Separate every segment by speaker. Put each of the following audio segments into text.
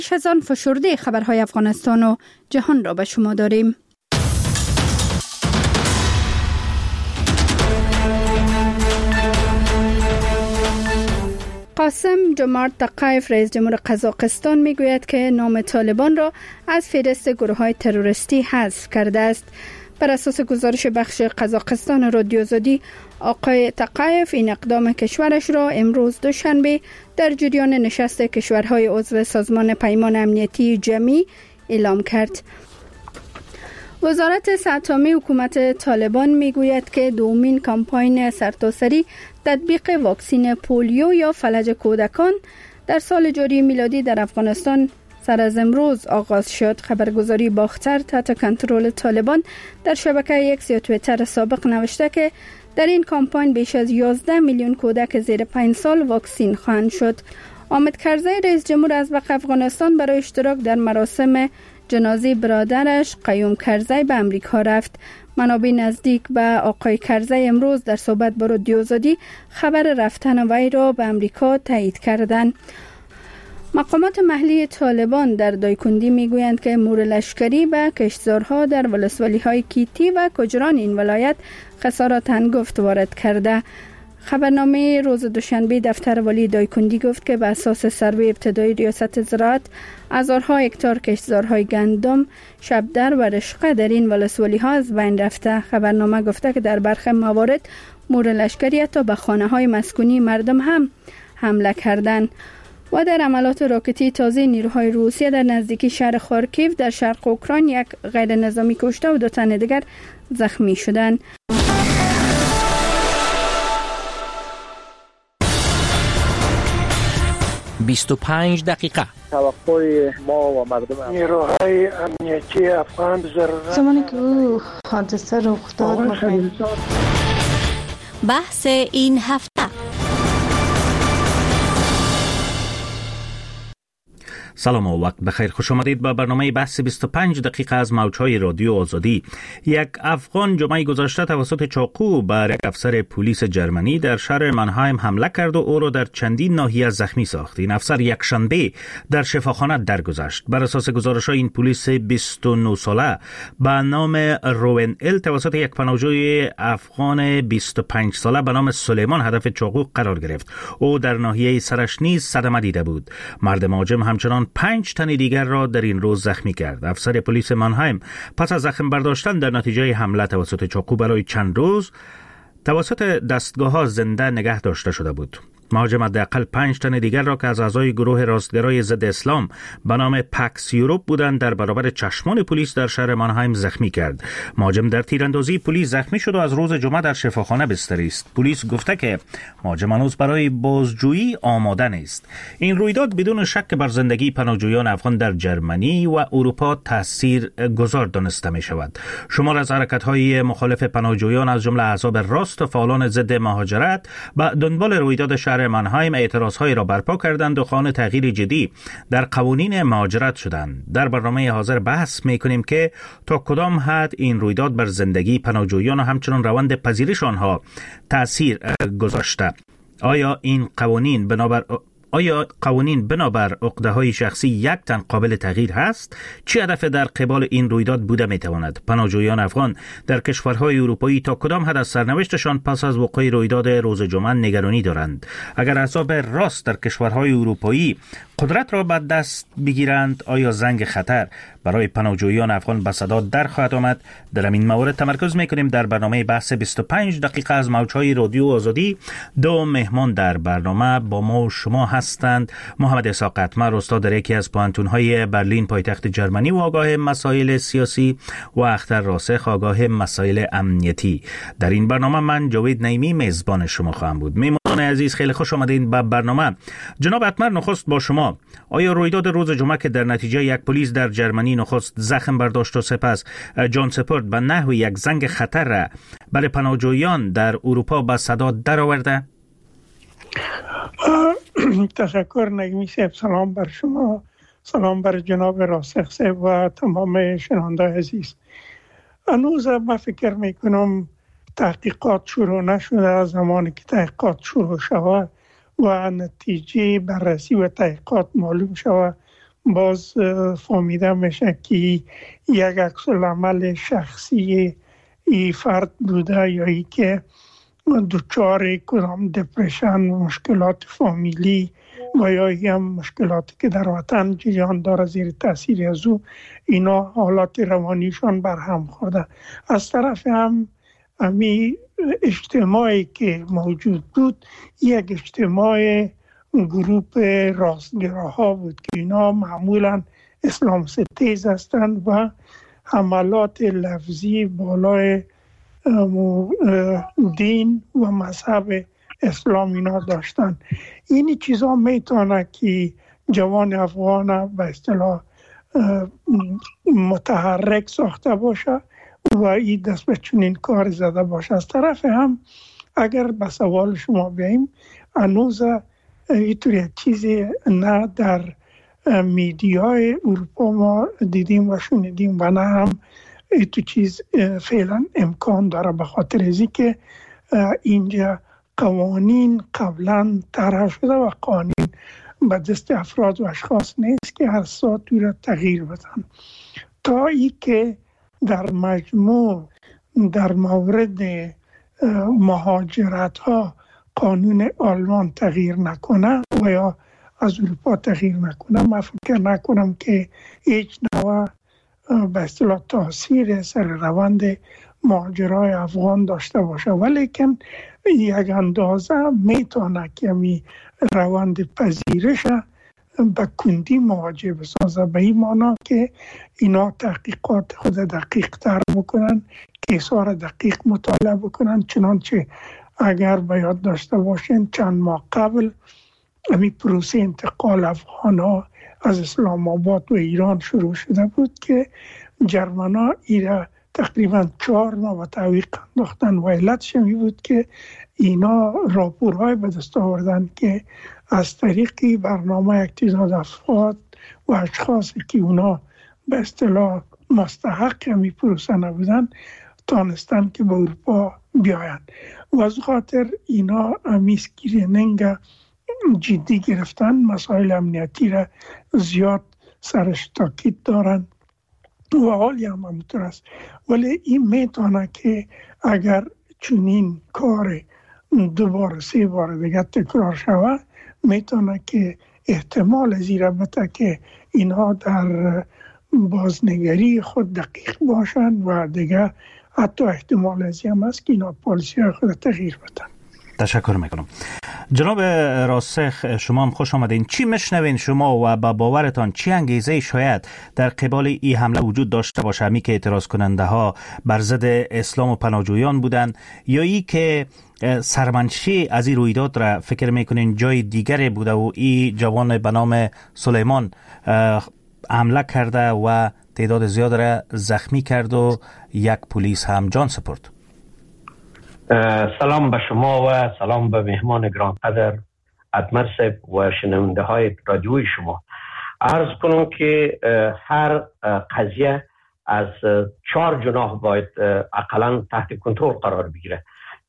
Speaker 1: از آن فشرده خبرهای افغانستان و جهان را به شما داریم. قاسم جمارت تقایف رئیس جمهور قزاقستان میگوید که نام طالبان را از فهرست گروه‌های تروریستی حذف کرده است. بر اساس گزارش بخش قزاقستان رادیو آزادی، آقای تقایف این اقدام کشورش را امروز دوشنبه در جریان نشست کشورهای عضو سازمان پیمان امنیتی جمعی اعلام کرد. وزارت صحت عامه حکومت طالبان میگوید که دومین کمپاین سرتاسری تطبیق واکسین پولیو یا فلج کودکان در سال جاری میلادی در افغانستان سر از امروز آغاز شد. خبرگزاری باختر تحت کنترل طالبان در شبکه اکس یا توییتر سابق نوشته که در این کمپاین بیش از 11 میلیون کودک زیر 5 سال واکسین خواهند شد. حامد کرزی رئیس جمهور ازبق افغانستان برای اشتراک در مراسم جنازه برادرش قیوم کرزی به امریکا رفت. منابع نزدیک به آقای کرزی امروز در صحبت با رادیو آزادی خبر رفتن وی را به امریکا تایید کردند. مقامات محلی طالبان در دایکندی میگویند که امور لشکری به کشتزارها در ولسوالی‌های کیتی و کجران این ولایت خسارات هنگفت وارد کرده. خبرنامه روز دوشنبه دفتر والی دایکندی گفت که به اساس سروی ابتدایی ریاست زراعت هزارها هکتار کشتزارهای گندم، شبدر و رشقه در این ولسوالی‌ها از بین رفته. خبرنامه گفته که در برخی موارد امور لشکری حتی به خانه‌های مسکونی مردم هم حمله کردند. و در عملات راکتی تازه نیروهای روسیه در نزدیکی شهر خارکیو در شرق اوکراین یک غیر نظامی کشته و 2 تن دیگر زخمی شدند.
Speaker 2: 25 دقیقه.
Speaker 3: توقع ما و مردم
Speaker 4: نیروهای امنیتی افغان ضرورت
Speaker 5: زمانی که او حادثه رخ داد
Speaker 2: بحث این هفته. سلام و وقت بخیر، خوش آمدید به برنامه بحث 25 دقیقه از موجهای رادیو آزادی. یک افغان جمعه گذشته توسط چاقو بر یک افسر پلیس جرمنی در شهر منهایم حمله کرد و او را در چندین ناحیه زخمی ساخت. این افسر یک شنبه در شفاخانه درگذشت. بر اساس گزارش‌های این پلیس 29 ساله به نام روین ال توسط یک پناهجوی افغان 25 ساله به نام سلیمان هدف چاقو قرار گرفت. او در ناحیه سرش نیز صدمه دیده بود. مرد مهاجم همچنان 5 تن دیگر را در این روز زخمی کرد. افسر پلیس مانهایم پس از زخم برداشتن در نتیجه حمله توسط چاقو برای چند روز توسط دستگاه‌ها زنده نگه داشته شده بود. مهاجم حداقل 5 تن دیگر را که از اعضای گروه راستگرای ضد اسلام به نام پکس یوروپ بودند در برابر چشمان پلیس در شهر مانهایم زخمی کرد. مهاجم در تیراندازی پلیس زخمی شد و از روز جمعه در شفاخانه بستری است. پلیس گفته که مهاجم هنوز برای بازجویی آماده نیست. این رویداد بدون شک بر زندگی پناهجویان افغان در جرمنی و اروپا تاثیر گذار دانسته می شود. شمار از حرکت‌های مخالف پناهجویان از جمله احزاب راست و فعالان ضد مهاجرت به دنبال رویداد شهر منهایم اعتراضهایی را برپا کردند و خواهان تغییر جدی در قوانین مهاجرت شدند. در برنامه حاضر بحث می‌کنیم که تا کدام حد این رویداد بر زندگی پناهجویان و همچنین روند پذیرش آنها تأثیر گذاشته. آیا قوانین بنابر عقده‌های شخصی یک تن قابل تغییر هست؟ چه هدف در قبال این رویداد بوده میتواند؟ پناهجویان افغان در کشورهای اروپایی تا کدام حد از سرنوشتشان پس از وقوع رویداد روز جمعه نگرانی دارند؟ اگر احزاب راست در کشورهای اروپایی قدرت را به دست بگیرند، آیا زنگ خطر برای پناهجویان افغان به صدا در خواهد آمد؟ در این موارد تمرکز میکنیم در برنامه بحث 25 دقیقه از موجهای رادیو آزادی. 2 مهمان در برنامه با ما و شما هستند. محمد اسحاق قطمر، استاد در یکی از پوهنتون‌های برلین پایتخت جرمنی و آگاه مسائل سیاسی، و اختر راسخ، آگاه مسائل امنیتی. در این برنامه من جاوید نعیمی میزبان شما خواهم بود. مهمان عزیز، خیلی خوش آمدین به برنامه. جناب قطمر، نخست با شما. آیا رویداد روز جمعه که در نتیجه یک پلیس در جرمنی نخست زخم برداشت و سپس جان سپرد به نحو یک زنگ خطر برای پناهجویان در اروپا به صدا درآورده؟
Speaker 4: تشکر نگمی صاحب. سلام بر شما، سلام بر جناب راسخ صاحب و تمام شنونده عزیز. هنوز من فکر میکنم تحقیقات شروع نشده. از زمانی که تحقیقات شروع شود و نتیجه بررسی و تحقیقات معلوم شود، باز فهمیده میشه که یک عکس العمل شخصی ای فرد بوده یا ای که دچار کدام دپرشن و مشکلات فامیلی و یا هم مشکلاتی که در وطن جریان داره زیر تاثیر از او اینا حالات روانیشان برهم خورده. از طرف هم امی اجتماعی که موجود بود یک اجتماع گروپ راستگراها بود که اینا معمولا اسلام ستیز هستند و حملات لفظی بالای دین و مذهب اسلام اینا داشتن. این چیزا میتونه که جوان افغان به اصطلاح متحرک ساخته باشه و این دست به چنین کار زده باشه. از طرف هم اگر به سوال شما بیاییم هنوز اینطوری چیزی نه در میدیای اروپا ما دیدیم و شنیدیم و نه هم تو چیز فعلا امکان داره، به خاطر ازی که اینجا قوانین قبلا طرح شده و قوانین به دست افراد و اشخاص نیست که هر ساعت او را تغییر بدن. تا ای که در مجموع در مورد مهاجرت ها قانون آلمان تغییر نکنه و یا از اروپا تغییر نکنه، من فکر نکنم که هیچ نوع به اصطلاح تاثیر سر روند مهاجرای افغان داشته باشه، ولیکن یک اندازه میتونه که می روند پذیرش به کندی مواجه بسازه، به این معنا که اینا تحقیقات خود دقیق تر بکنن، کیسا دقیق مطالعه بکنن. چنانچه اگر به یاد داشته باشین چند ماه قبل همین پروسه انتقال افغان ها از اسلام آباد و ایران شروع شده بود که جرمن ها ایره تقریبا 4 ماه و تعویق انداختن و علتش می بود که اینا راپورهای به دست آوردن که از طریق برنامه یک تعداد افراد و اشخاصی که اونا به اصطلاح مستحق همی پروسه نبودن تانستن که به اروپا بیایند و از خاطر اینا همی اسکرینینگ جدی گرفتن، مسائل امنیتی را زیاد سرش تاکید دارن و حالی هم همونطور است. ولی این میتونه که اگر چنین کار 2 بار 3 بار دیگه تکرار شود میتونه که احتمال زیرا بده که اینها در بازنگری خود دقیق باشند و دیگه حتی احتمال ازی هم هست که اینا پالیسی های خود تغییر بدن.
Speaker 2: تشکر میکنم. جناب راسخ، شما هم خوش آمدین. چی میشنوین شما و با باورتان چی انگیزه شاید در قبال این حمله وجود داشته باشه؟ همی که اعتراض کننده ها بر ضد اسلام و پناهجویان بودن یا ای که سرمنشی از این رویداد را فکر میکنین جای دیگری بوده و این جوان به نام سلیمان حمله کرده و تعداد زیاد را زخمی کرد و یک پلیس هم جان سپرد؟
Speaker 6: سلام به شما و سلام به مهمان گرانقدر ادمر صاحب و شنونده های رادیوی شما. عرض کنم که هر قضیه از 4 جناح باید اقلا تحت کنترل قرار بگیره.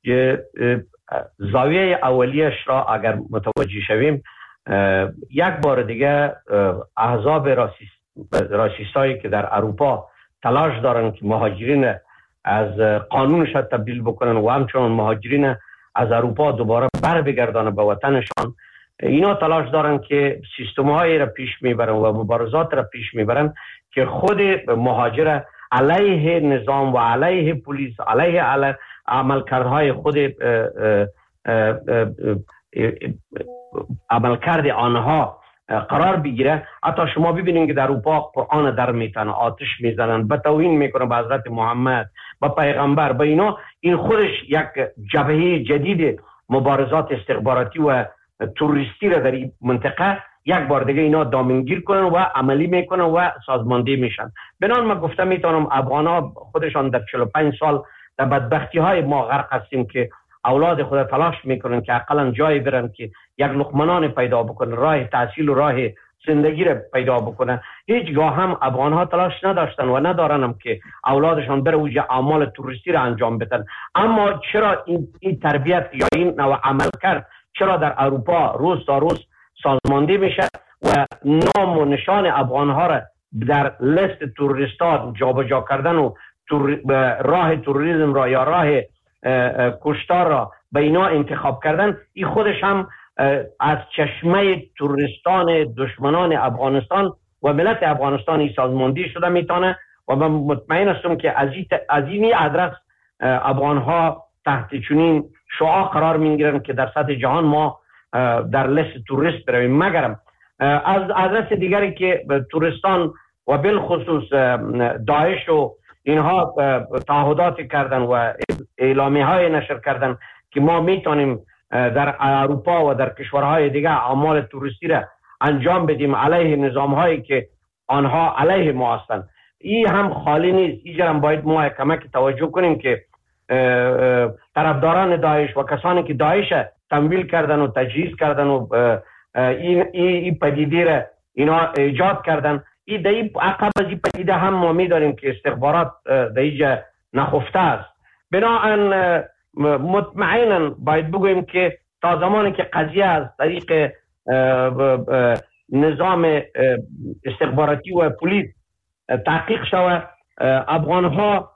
Speaker 6: زاویه اولیش را اگر متوجه شویم، یک بار دیگه احزاب راسیستایی که در اروپا تلاش دارن که مهاجرین از قانونش تبدیل بکنن و همچنان مهاجرین از اروپا دوباره بر بگردانه به وطنشان، اینا تلاش دارن که سیستم‌هایی را پیش میبرن و مبارزات را پیش میبرن که خود مهاجر علیه نظام و علیه پلیس، علیه عملکردهای خود عملکرد آنها قرار بگیره. حتی شما ببینید که در اروپا قرآن در میتن، آتش میزنن، به توهین میکنن به حضرت محمد، به پیغمبر، به اینا. این خودش یک جبهه جدید مبارزات استخباراتی و توریستی را در این منطقه یک بار دیگه اینا دامنگیر کنن و عملی میکنن و سازماندهی میشن. بنان من گفتم میتونم افغانا خودشان در 45 سال در بدبختی های ما غرق هستیم که اولاد خود تلاش میکنن که اقلا جایی برن که یک لقمه پیدا بکنن، راه تحصیل و راه زندگی را پیدا بکنن. هیچگاه هم افغان‌ها تلاش نداشتن و ندارن هم که اولادشان بره اوج اعمال توریستی را انجام بدن. اما چرا این تربیت یا این نوع عمل کرد چرا در اروپا روز تا روز سازمانده میشه و نام و نشان افغانها را در لیست توریستان جابجا کردن و راه توریسم را یا راه کشتار را به اینا انتخاب کردن، این خودش هم از چشمه توریستان دشمنان افغانستان و ملت افغانستان سازماندهی شده میتونه و من مطمئن هستم که از این ادرس افغانها تحت چنین شعار قرار میگیرن که در سطح جهان ما در لیست توریست برویم. مگرم از ادرس دیگری که توریستان و بالخصوص داعش و اینها تعهدات کردن و اعلامیه های نشر کردن که ما میتونیم در اروپا و در کشورهای دیگه اعمال توریستی را انجام بدیم علیه نظام هایی که آنها علیه ما هستند. این هم خالی نیست. اینجا هم باید ما کمک توجه کنیم که طرفداران داعش و کسانی که داعش تمویل کردن و تجهیز کردن و این پدیده را اینا ایجاد کردن، این عقب از این پدیده هم ما می‌دانیم که استخبارات در اینجا نخفته است. بنابراین مطمئنا باید بگوییم که تا زمانی که قضیه از طریق نظام استخباراتی و پلیس تحقیق شود، افغانها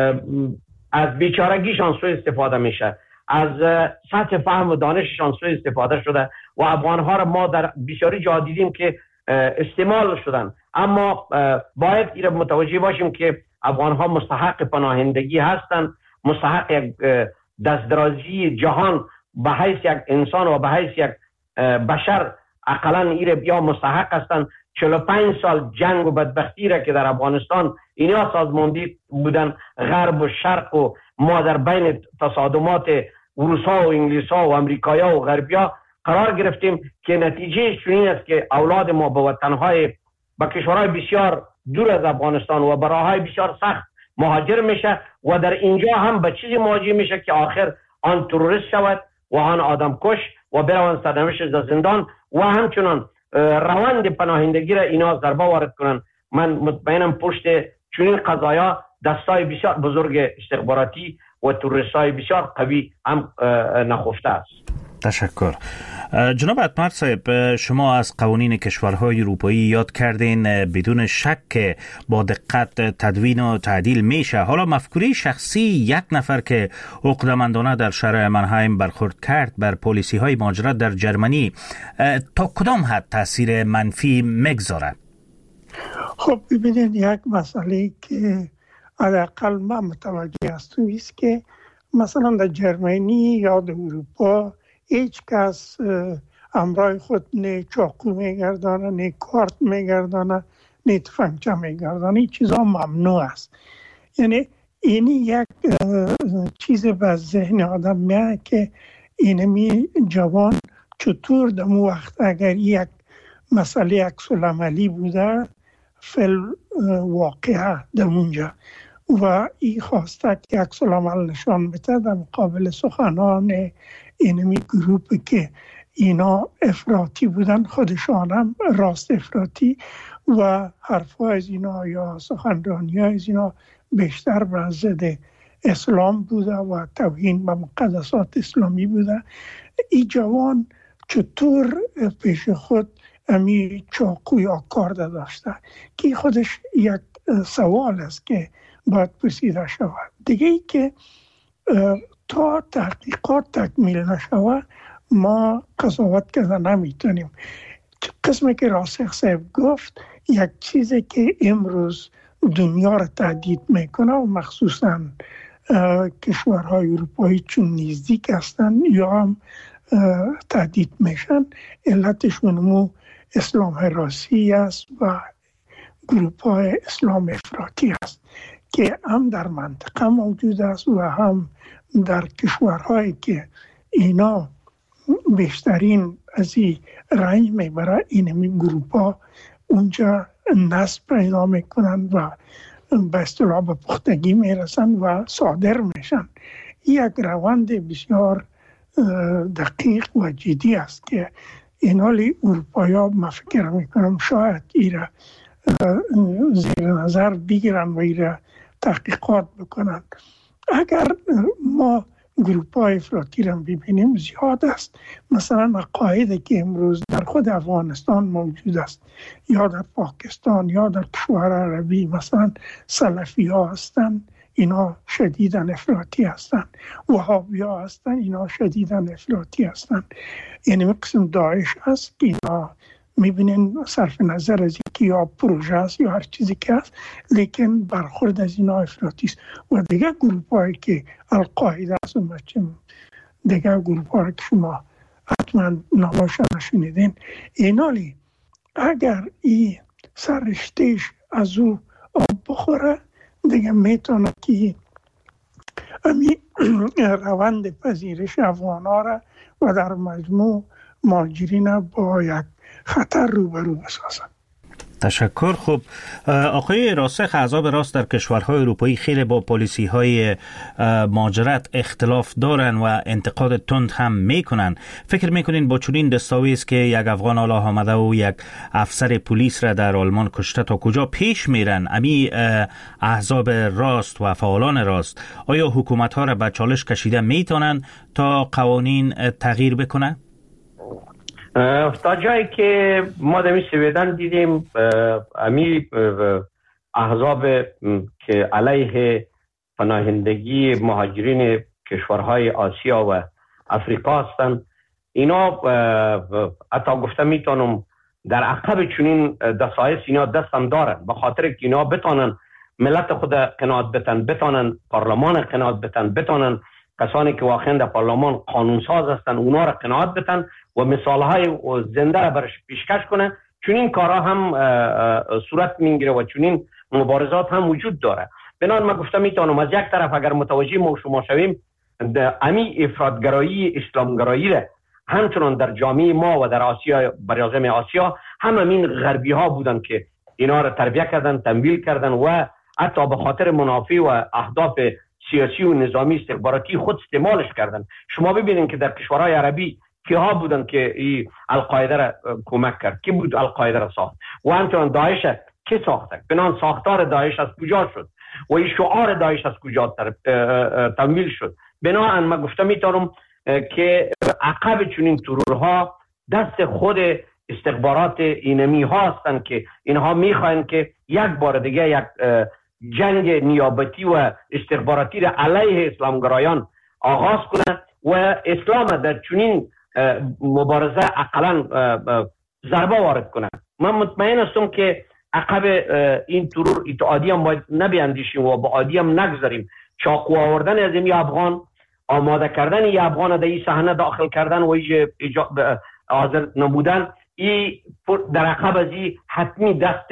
Speaker 6: از بیچارگیشان سوء استفاده میشه، از سطح فهم و دانششان سوء استفاده شده و افغانها را ما در بسیاری جا دیدیم که استعمال شدن. اما باید این متوجه باشیم که افغانها مستحق پناهندگی هستند، مستحق یک دستدرازی جهان به حیث یک انسان و به حیث یک بشر اقلا ایره یا مستحق هستند. 45 سال جنگ و بدبختی را که در افغانستان اینا سازماندهی بودن، غرب و شرق و ما در بین تصادمات روسا و انگلیسا و امریکایا و غربیا قرار گرفتیم که نتیجه چنین است که اولاد ما به وطنهای به کشورهای بسیار دور از افغانستان و به راههای بسیار سخت مهاجر میشه و در اینجا هم به چیزی مواجه میشه که آخر آن تروریست شود و آن آدم کش و بروند سرنوشت زندان و همچنان روند پناهندگی را اینا ضربه وارد کنن. من مطمئنم پشت چنین قضایا دستای بسیار بزرگ استخباراتی و توریستای بسیار قوی هم نخفته است.
Speaker 2: تشکر. جناب اتمر صاحب، شما از قوانین کشورهای اروپایی یاد کردین بدون شک با دقت تدوین و تعدیل میشه. حالا مفکوره شخصی یک نفر که عقده‌مندانه در شهر منهایم برخورد کرد بر پالیسی های مهاجرت در جرمنی تا کدام حد تاثیر منفی میگذارد؟
Speaker 4: خب ببینید، یک مسئله که حداقل من متوجه هستم است که مثلا در جرمنی یا در اروپا هیچ کس همراه خود نه چاقو میگردانه، نه کارت میگردانه، نه تفنگچه میگردانه. این چیزها ممنوع است. یعنی این یک چیز به ذهن آدم میاد که اینمی جوان چطور در مو وقت اگر یک مسئله عکس العملی بوده فل واقعه در اونجا و این خواسته که عکس العمل نشان بده در مقابل سخنان اینمی گروپی که اینا افراطی بودن، خودشان هم راست افراطی و حرفا از اینا یا سخنرانی از اینا بیشتر بر ضد اسلام بوده و توهین به مقدسات اسلامی بوده. این جوان چطور پیش خود امی چاقو یا کارد داشته که خودش یک سوال است که باید پرسیده شود. دیگه ای که تا تحقیقات تکمیل نشود ما قضاوت کردن نمیتونیم. قسمی که راسخ صاحب گفت یک چیزی که امروز دنیا را تهدید میکنه و مخصوصا کشورهای اروپایی چون نزدیک هستن یا هم تهدید میشن، علتشون مو اسلام راسی است و گروپ های اسلام افراطی است که هم در منطقه موجود است و هم در کشورهایی که اینا بیشترین از این رنج میبره اینمی گروپ ها اونجا نسب پیدا میکنن و به اصطلاح به پختگی میرسن و صادر میشن. یک روند بسیار دقیق و جدی است که این حالی اروپایی ها من فکر میکنم شاید ایره زیر نظر بگیرن و ایره تحقیقات بکنن. اگر ما گروپ های افراطی را ببینیم زیاد است. مثلا عقایدی که امروز در خود افغانستان موجود است یا در پاکستان یا در کشور عربی، مثلا سلفی ها هستند، اینا شدیداً افراطی هستند. وهابی ها هستند، اینا شدیداً افراطی هستند. یعنی قسم داعش هست که اینا میبینین صرف نظر از اینکه یا پروژه است یا هر چیزی که هست، لیکن برخورد از اینا افراطی است. و دیگه گروپ هایی که القاعده است و دیگه گروپ هایی که شما حتما نامشان نشنیدین، اینالی اگر این سررشتهش از او آب بخوره دیگه میتونه که امی روند پذیرش افغان‌ها را و در مجموع مهاجرین با یک خطر روبرو بسازن.
Speaker 2: تشکر. خوب آقای راسخ، احزاب راست در کشورهای اروپایی خیلی با پالیسی های مهاجرت اختلاف دارن و انتقاد تند هم میکنن. فکر میکنین با چنین دستاویز که یک افغان حالا آمده و یک افسر پلیس را در آلمان کشته تا کجا پیش میرن امی احزاب راست و فعالان راست؟ آیا حکومت ها را به چالش کشیده میتونن تا قوانین تغییر بکنه؟
Speaker 6: تا جایی که ما در سویدن دیدیم امی احزاب که علیه پناهندگی مهاجرین کشورهای آسیا و افریقا هستند، اینا حتی گفته میتونم در عقب چنین دستایس اینا دستم دارن، به خاطر که اینا بتانن ملت خود قناعت بتن، بتانن پارلمان قناعت بتن، بتانن کسانی که واقعا در پارلمان قانونساز هستن اونا را قناعت بتن و مثالهای زنده را برش پیشکش کنه. چون این کارها هم صورت میگیره و چون این مبارزات هم وجود داره. بنان ما گفتم میتونم از یک طرف اگر متوجه ما شما شویم امی افراطگرایی اسلامگرایی را همچنان در جامعه ما و در آسیا، برازم آسیا، همین غربی ها بودن که اینا را تربیت کردن، تمویل کردن و حتی به خاطر منافع و اهداف سیاسی و نظامی استخباراتی خود استعمالش کردن. شما ببینید که در کشورهای عربی کی ها بودن که این القاعده را کمک کرد؟ کی بود القاعده را ساخت؟ و همچنان داعش کی ساخته؟ بنان ساختار داعش از کجا شد و این شعار داعش از کجا تمویل شد؟ بنابراین من گفتم میتونم که عقب چنین ترورها دست خود استخبارات اینمی ها هستند که اینها میخواین که یک بار دیگه یک جنگ نیابتی و استخباراتی را علیه اسلامگرایان آغاز کنه و اسلام در چنین مبارزه اقلا ضربه وارد کنه. من مطمئن هستم که عقب این ترور اتحادی هم باید نبیاندیشیم و با عادی هم نگذاریم. چاقو آوردن از این افغان، آماده کردن این افغان در این صحنه داخل کردن و حاضر نبودن، این در عقب از این حتمی دست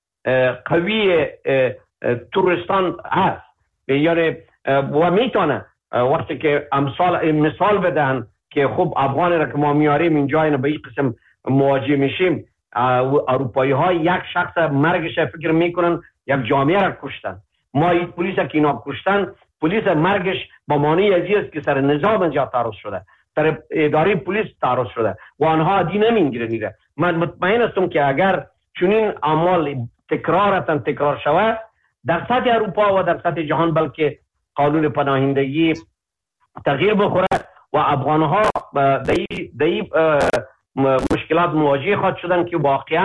Speaker 6: قوی تورستان هست. یعنی و میتونه وقتی که مثال بدن که خب افغان را که ما میاریم اینجا اینو به این قسم مواجه میشیم، اروپایی ها یک شخص مرگش فکر میکنن یک جامعه را کشتن. ما این پلیس که اینا کشتن، پلیس مرگش با معنی ازی است که سر نظام اینجا تعرض شده، سر اداره پلیس تعرض شده و آنها عادی نمیگیرن. من مطمئن هستم که اگر چنین اعمال تکرار شود در سطح اروپا و در سطح جهان، بلکه قانون پناهندگی تغییر بخوره و افغانها در مشکلات مواجه خواهد شدن که واقعا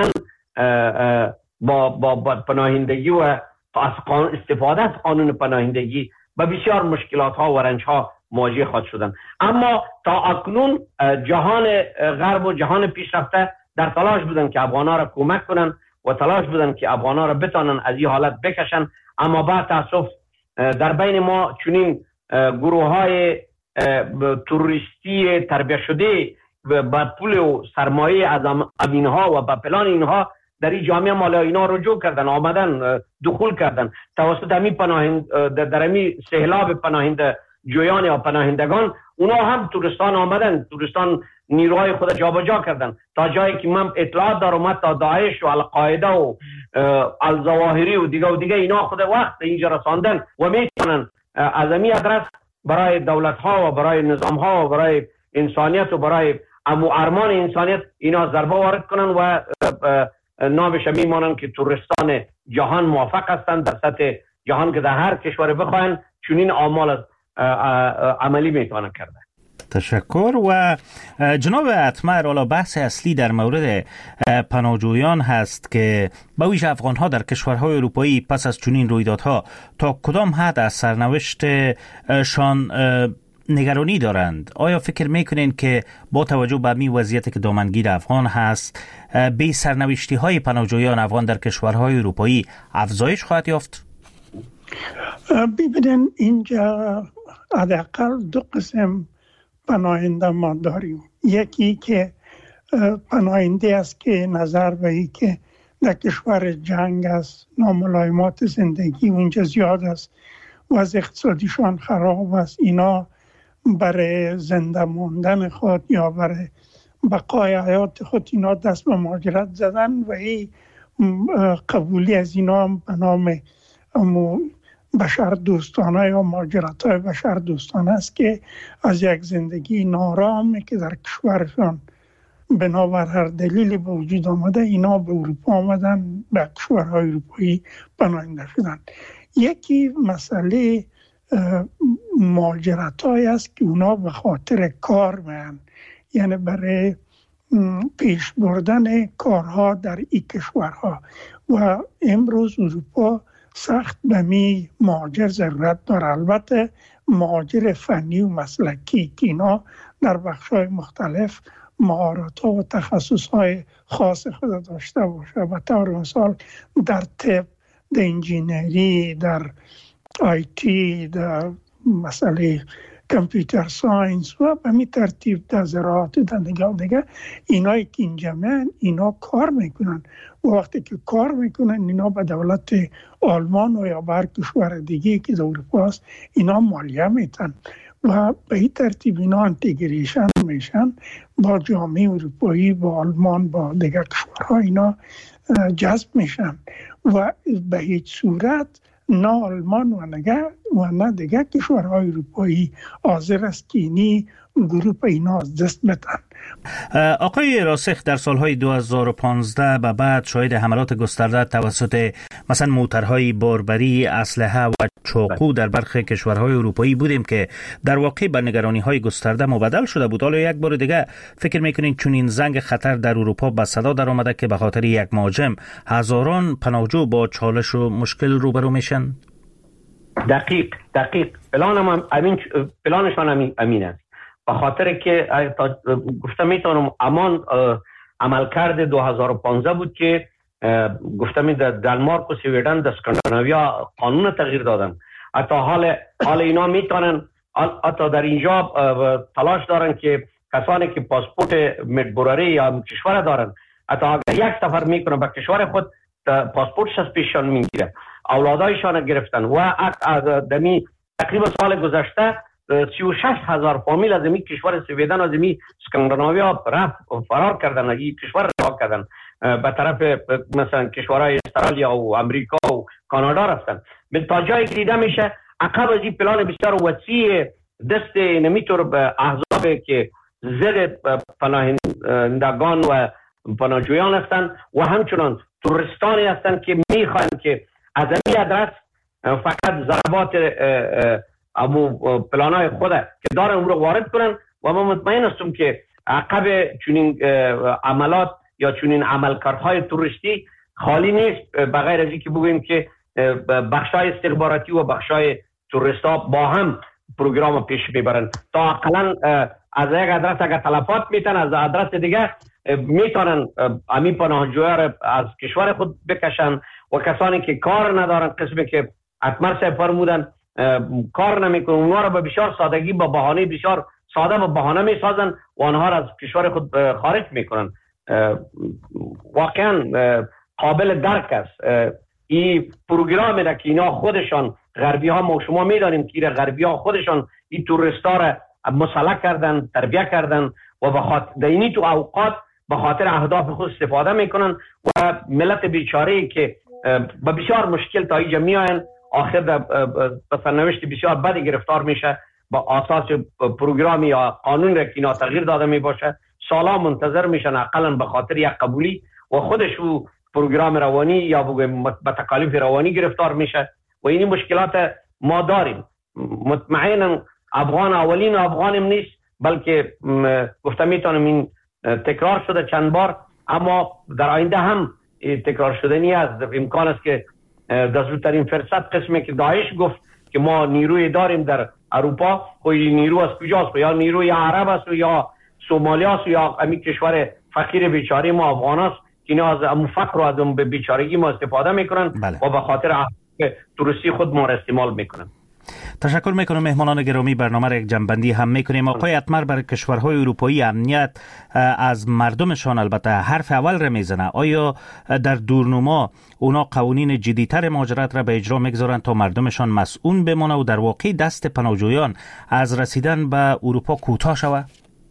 Speaker 6: با پناهندگی و استفاده از قانون پناهندگی با بسیار مشکلات ها و رنج ها مواجه خواهد شدن. اما تا اکنون جهان غرب و جهان پیشرفته در تلاش بودن که افغانها را کمک کنن و تلاش بودن که افغانها را بتانن از این حالت بکشن. اما با تاسف در بین ما چنین گروه های تروریستی تربیت شده با پول و سرمایه از اینها و با پلان اینها در این جامعه مالا اینا رجوع کردن، آمدن دخول کردن توسط در امی سهلاب پناهنده جویان یا پناهندگان. اونا هم تورستان آمدن، تورستان نیروهای خود جابجا کردن تا جایی که من اطلاعات دارم تا داعش و القاعده و الظواهری و دیگه اینا خود وقت اینجا رساندن و میتونن از امی ادرس برای دولت ها و برای نظام ها و برای انسانیت و برای ارمان انسانیت اینا ضربه وارد کنن و نامش میمانن که تورستان جهان موافق هستند در سطح جهان که در هر کشور بخواین چنین اعمال عملی میتونه کرده.
Speaker 2: تشکر. و جناب اتمر، حالا بحث اصلی در مورد پناهجویان هست که به ویژه افغان‌ها در کشورهای اروپایی پس از چنین رویدادها تا کدام حد از سرنوشتشان نگرانی دارند؟ آیا فکر میکنین که با توجه به این وضعیتی که دامنگیر افغان هست به سرنوشتی های پناهجویان افغان در کشورهای اروپایی افزایش خواهد یافت؟
Speaker 4: ببینن اینجا حداقل دو قسم پناهنده ما داریم. یکی که پناهنده است که نظر به ای که در کشور جنگ است، ناملایمات زندگی اونجا زیاد است، وضع اقتصادیشان خراب است، اینا برای زنده موندن خود یا برای بقای حیات خود اینا دست به مهاجرت زدن و این قبولی از اینا به نام بشر دوستانه یا مهاجرت های بشر دوستانه است که از یک زندگی نارام که در کشورشان بنابر هر دلیلی به وجود آمده اینا به اروپا آمدن، به کشورهای اروپایی پناهنده شدن. یکی مسئله مهاجرت های است که اونا به خاطر کار میان، یعنی برای پیش بردن کارها در این کشورها و امروز اروپا سخت به می مهاجر ضرورت داره. البته مهاجر فنی و مسلکی که اینا در بخش‌های مختلف مهارت‌ها و تخصص‌های خاص خود داشته باشه. به طور مثال در طب، در انجینری، در آیتی، در مسئله کامپیوتر ساینس و به می ترتیب در زراعت در دیگه اینایی که اینجا میان اینا کار میکنن و وقتی که کار میکنن اینا به دولت آلمان و یا بر کشور دیگه که در اروپا است اینا مالیه میتن و به این ترتیب اینا انتگریشن میشن با جامعه اروپایی، با آلمان، با دیگه کشورها اینا جذب میشن و به هیچ صورت نه آلمان و نه دیگه کشورهای اروپایی حاضر است که اینی گروپ اینا از دست بدن.
Speaker 2: آقای راسخ، در سالهای 2015 به بعد شاهد حملات گسترده توسط مثلا موترهای باربری، اسلحه و چاقو در برخی کشورهای اروپایی بودیم که در واقع به نگرانی‌های گسترده مبدل شده بود. حالا یک بار دیگه فکر می‌کنین چون این زنگ خطر در اروپا به صدا در آمده که به خاطر یک مهاجم هزاران پناهجو با چالش و مشکل روبرو میشن؟
Speaker 6: دقیق پلانشان امین است. به خاطر که گفتم میتونم امان عملکرد 2015 بود که گفتم در دانمارک و سویدن در اسکاندیناویا قانون تغییر دادن. حتی حال اینا میتونن حتی در اینجا تلاش دارن که کسانی که پاسپورت مجبوری یا کشور دارن حتی اگر یک سفر میکنن به کشور خود پاسپورتش از پیششان میگیره. اولادایشان گرفتن و دمی تقریبا سال گذشته 36,000 فامیل از این کشور سویدن از این اسکاندیناویا فرار کردن، این کشور رها کردن به طرف مثلا کشورهای استرالیا و امریکا و کانادا رفتن. تا جایی که دیده میشه عقب از این پلان بسیار وسیع دست نمیتور به احزاب که ضد پناهندگان و پناهجویان هستند و همچنان توریستانی هستند که میخوان که از این ادرس فقط ضربات پلانای خود که دارن اون رو وارد کنن و ما مطمئن هستم که عقب چنین عملات یا چنین عملکردهای توریستی خالی نیست، بغیر از اینکه بگوییم که بخشای استخباراتی و بخشای توریستا با هم پروگرام پیش میبرن تا اقلا از یک ادرس اگر تلفات میتن از ادرس دیگه میتونن امی پناهجویان را از کشور خود بکشن و کسانی که کار ندارن، قسمی که اتمر صاحب فرمودن کار نمیکنن اونها را به بسیار سادگی با بهانه بسیار ساده و بهانه میسازن و آنها را از کشور خود خارج میکنن. واقعا قابل درک است این پروگرامی را که اینا خودشان غربی ها، ما شما میدانیم که غربی ها خودشان این توریستا را مسلح کردن، تربیه کردن و به خاطر دینی تو اوقات به خاطر اهداف خود استفاده میکنن و ملت بیچاره‌ای که با بسیار مشکل تا اینجا میاین آخر به سرنوشت بسیار بدی گرفتار میشه با اساس پروگرامی یا قانون را که اینا تغییر داده میباشه. سالا منتظر میشن اقلا به خاطر یک قبولی و خودش او پروگرام روانی یا به تکالیف روانی گرفتار میشه و این مشکلات ما داریم. مطمئنا افغان اولین افغانم نیست، بلکه گفتم میتونم این تکرار شده چند بار، اما در آینده هم تکرار شدنی است. امکان است که در زودترین فرصت قسمی که داعش گفت که ما نیروی داریم در اروپا، خود نیرو از کجاست؟ یا نیروی عرب است یا سومالی است یا امی کشور فقیر بیچاره ما افغان است که اینا از ام فقر و از ام بیچارگی ما استفاده میکنن و به خاطر تروریستی خود ما را استعمال میکنن.
Speaker 2: تشکر میکنم. مهمانان گرامی، برنامه را یک جنبندی هم میکنیم. آقای اتمر، برای کشورهای اروپایی امنیت از مردمشان البته حرف اول را میزنه. آیا در دورنما اونا قوانین جدیتر مهاجرت را به اجرا میگذارن تا مردمشان مسئول بمانه و در واقع دست پناهجویان از رسیدن به اروپا کوتاه شود؟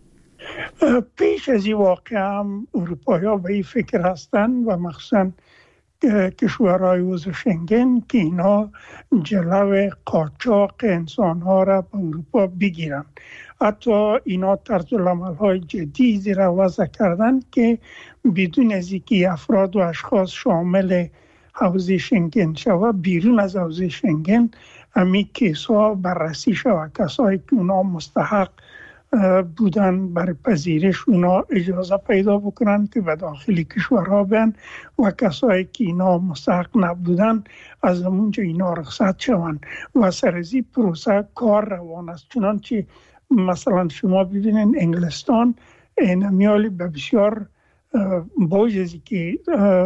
Speaker 4: پیش از این واقع هم اروپایی ها به این فکر هستن و مخصوصا کشورهای عضو شنگن که اینا جلو قاچاق انسان ها را به اروپا بگیرن. حتی اینا طرزالعمل های جدیدی را وضع کردن که بدون از اینکه افراد و اشخاص شامل حوزه شنگن شود، بیرون از حوزه شنگن امی کیس ها بررسی شود. کسایی که اونا مستحق بودن برای پذیرش اونا اجازه پیدا بکنن که به داخل کشورها بیان و کسایی که اینا مستحق نبودن از اونجا اینا رخصت شوند و سر از این پروسه کار روان است. چنانچه مثلا شما ببینید انگلستان نمیالی به بسیار باوجه که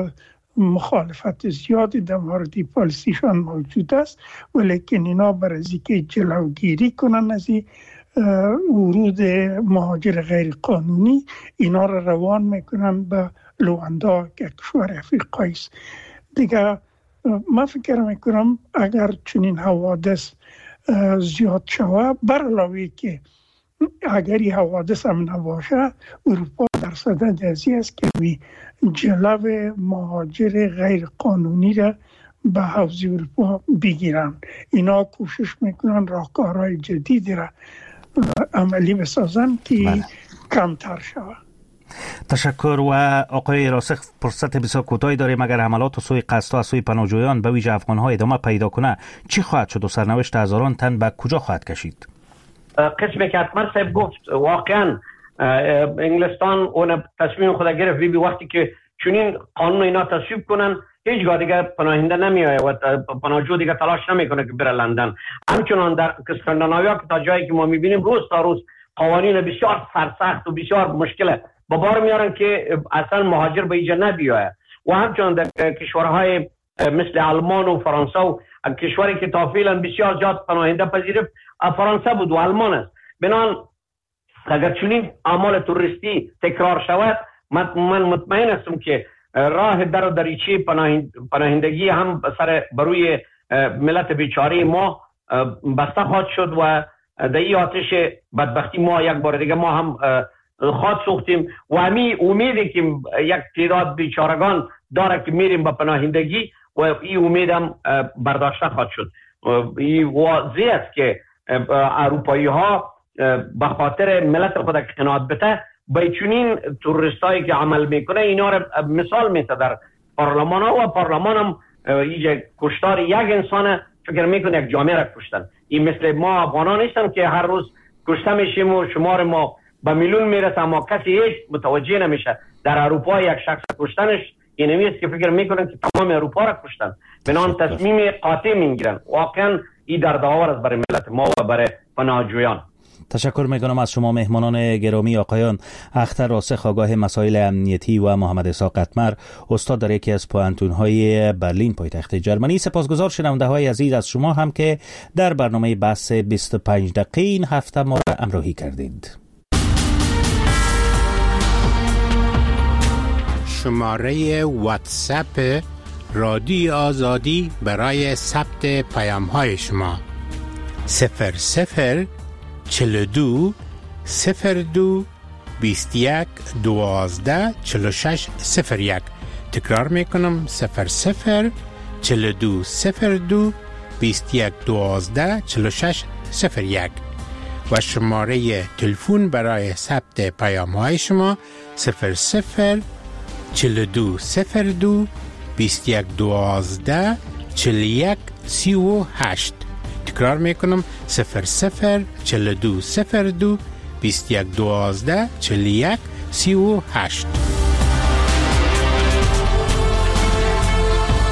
Speaker 4: مخالفت زیادی در مورد پالیسیشان موجود است، ولیکن اینا برای که جلوگیری کنن از این ورود مهاجر غیر قانونی، اینا را روان میکنن به لواندا که کشور افریقایی است. دیگه من فکر میکنم اگر چنین حوادث زیاد شود، بر علاوه که اگر این حوادث هم نباشه، اروپا در صدد ازی است که جلو مهاجر غیر قانونی را به حوزه اروپا بگیرن. اینا کوشش میکنن راهکارهای جدیدی را عملی بسازن که کمتر شود.
Speaker 2: تشکر. و آقای راسخ، فرصت بسیار کوتاهی داریم. اگر حملات و سوی قصد و سوی پناهجویان به ویژه افغان‌ها ادامه پیدا کنه، چی خواهد شد و سرنوشت هزاران تن به کجا خواهد کشید؟
Speaker 6: قسمی که اتمر صاحب گفت واقعا انگلستان اون تصمیم خود گرفت بی وقتی که چنین قانون اینا تصویب کنن هیچ دیگه پناهنده نمیآید و پناهجو دیگه تلاش نمیکنه که بره لندن. همچنان در اسکاندیناویا که تا جایی که ما میبینیم روز تا روز قوانین بسیار سرسخت و بسیار مشکل با بار میارن که اصلا مهاجر به اینجا نبیاید. و همچنان در کشورهای مثل آلمان و فرانسه و کشوری که تا فعلا بسیار زیاد پناهنده پذیرفت فرانسه بود و آلمان است. بنان اگر چنین اعمال توریستی تکرار شود، من مطمئن هستم که راه در دریچه پناهندگی هم سر بروی ملت بیچاره ما بسته خواهد شد و در این آتش بدبختی ما یک بار دیگه ما هم خواهد سوختیم و همی امیدی که یک تعداد بیچارگان داره که میریم به پناهندگی و این امید هم برداشته خواهد شد. این واضح است که اروپایی ها به خاطر ملت خود که قناعت بده به چنین توریستایی که عمل میکنه اینا را مثال میته در پارلمان ها و پارلمان هم اینجا کشتار یک انسان فکر میکنه یک جامعه را کشتن. این مثل ما افغانان نیستن که هر روز کشته میشیم و شمار ما به میلیون میرسه اما کسی هیچ متوجه نمیشه. در اروپا یک شخص کشتنش این نیست که فکر میکنن که تمام اروپا را کشتن. بنان تصمیم قاطع میگیرن. واقعا این دردآور است برای ملت ما و برای پناهجویان.
Speaker 2: تشکر میکنم از شما مهمانان گرامی، آقایان اختر راسخ، آگاه مسائل امنیتی، و محمد اسحاق اتمر، استاد در یکی از پوهنتون‌های برلین پایتخت جرمنی. سپاسگزار شنونده‌های عزیز از شما هم که در برنامه بحث 25 دقیقه این هفته ما را همراهی کردید.
Speaker 7: شماره واتساپ رادیو آزادی برای ثبت پیام‌های شما 00 42 02 21 12 46 01. تکرار میکنم 00 42 02 21 12 46 01 و شماره تلفن برای ثبت پیام‌های شما 00 42 02 21 12 41 38. تکرار میکنم 004202 2112 41 38.